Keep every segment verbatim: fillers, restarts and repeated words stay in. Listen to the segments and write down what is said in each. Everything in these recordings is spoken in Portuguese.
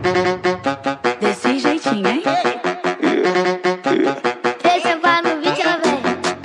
Desse jeitinho, hein? Deixa pra no vídeo, ela vem.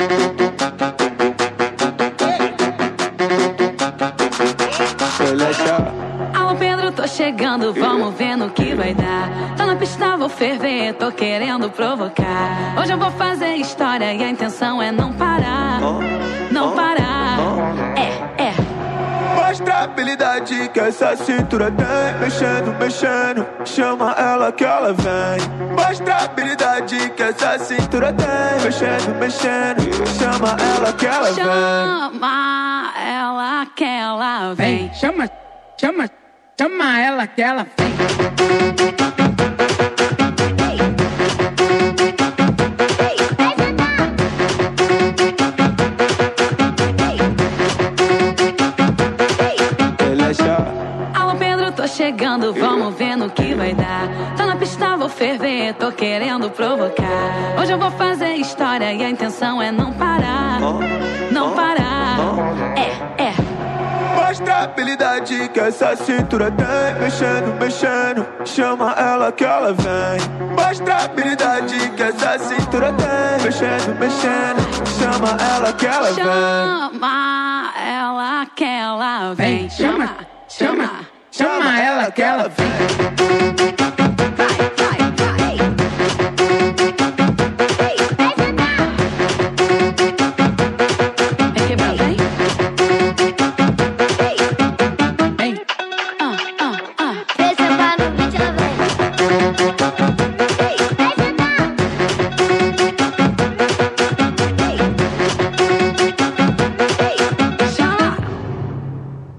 Alô, Pedro, tô chegando, vamos ver no que vai dar. Tô na pista, vou ferver, tô querendo provocar. Hoje eu vou fazer história e a intenção é não parar. Não parar. É, é. Mostra a habilidade que essa cintura tem. Mexendo, mexendo, chama ela que ela vem. Mostra a habilidade que essa cintura tem. Mexendo, mexendo, chama ela que ela vem. Chama ela que ela vem. Vem, chama, chama, chama ela que ela vem. Alô, Pedro, tô chegando, vamos ver no que vai dar. Tô na pista, vou ferver, tô querendo provocar. Hoje eu vou fazer história e a intenção é não parar. Não parar. É, é. Mostra a habilidade que essa cintura tem. Mexendo, mexendo, chama ela que ela vem. Mostra a habilidade que essa cintura tem. Mexendo, mexendo, chama ela que ela vem. Chama ela que ela vem. Vem, chama, chama, chama ela que ela vem.